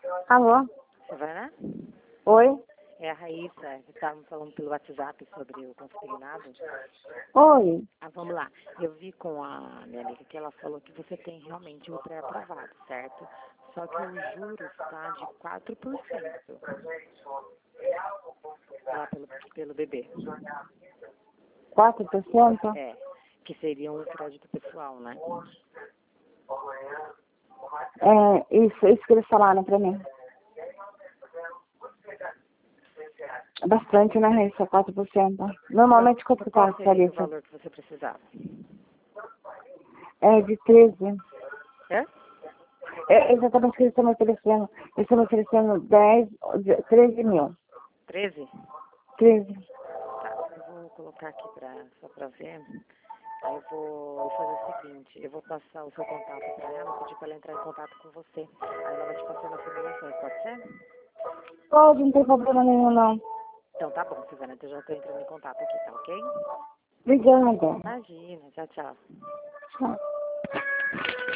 Alô? Silvana? Oi? É a Raíssa, que estávamos falando pelo WhatsApp sobre o consignado. Oi? Vamos lá. Eu vi com a minha amiga que ela falou que você tem realmente o pré-aprovado, certo? Só que o juros está de 4% lá pelo bebê. 4%? É, que seria um crédito pessoal, né? Isso que eles falaram pra mim. Bastante, né, Raíssa? 4%. Normalmente quanto que tá Qual a seria o tarifa? valor que você precisava? É de 13. É? É exatamente o que eles estão me oferecendo. Eles estão me oferecendo 13 mil. 13? 13. Tá, eu vou colocar aqui só pra ver. Aí eu vou fazer o seguinte, eu vou passar o seu contato para ela, pedir para ela entrar em contato com você. Aí ela vai te passando as informações, pode ser? Pode, não tem problema nenhum, não. Então tá bom, Silvana, eu já estou entrando em contato aqui, tá ok? Obrigada. Imagina, tchau, tchau. Tchau.